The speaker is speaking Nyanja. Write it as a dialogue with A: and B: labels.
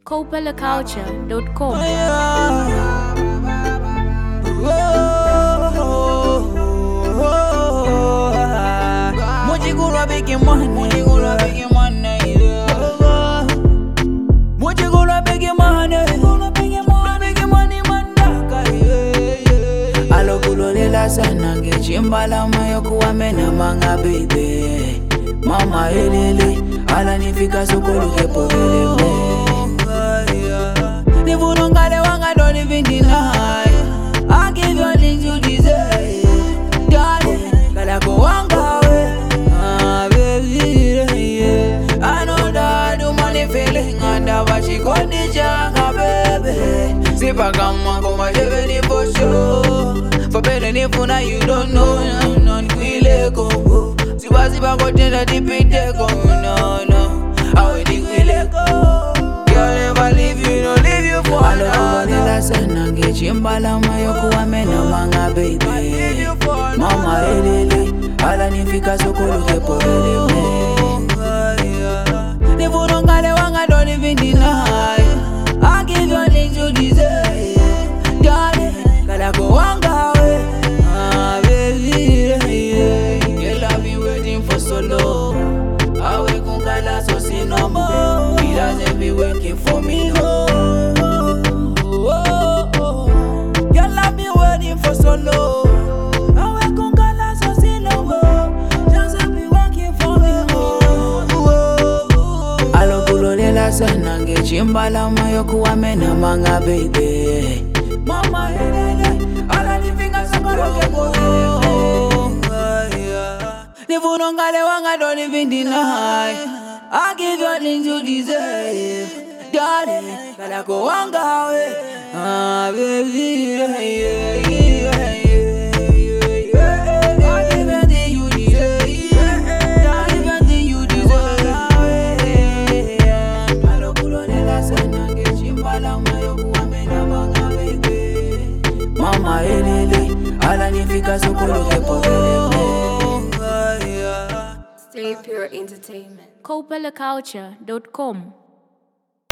A: Copalaculture.com.
B: Mujigura big money, mujigura big money. Mujigura big money, big money mandaka. Alokulolela sana ngechimbala mayo kuwamena manga baby. Mama elele, alanifika sokolo kepogele. Nivunongale wanga don't even deny. I give you things you deserve. Darling, gotta go wanga way. Baby, yeah. I know that the money feeling under what she got the janga, baby. See if I come my heaven for sure. For better than if you don't know, none will go. See what's if I got the deep in the go, no. How will it go? Girl, never leave you, no leave you for another. Sana ngechimbala mayo kuwamena manga baby. Mama elele, alanifika sokolo kepogele. Nivunongale wanga don't even deny. I give you things you deserve. Darling, gotta go wanga way. Baby, yeah. Girl, I've been waiting for so long. I wake up so see no more. He doesn't be waiting for me no. Girl, I've been waiting for so long. I wake up so see no more. Doesn't be waiting for me no. Alokulolela sana ngechimbala mayo kuwamena manga baby. Mama elele, alanifika sokolo kepogele. Nivunongale wanga don't even deny. I give you things you deserve. Darling, gotta go wanga way. Baby, yeah. I give you things you deserve. Darling, everything you deserve. Alokulolela sana ngechimbala mayo kuwamena manga baby. Mama elele, alanifika sokolo kepogele.
A: Stay Pure Entertainment. Copalaculture.com.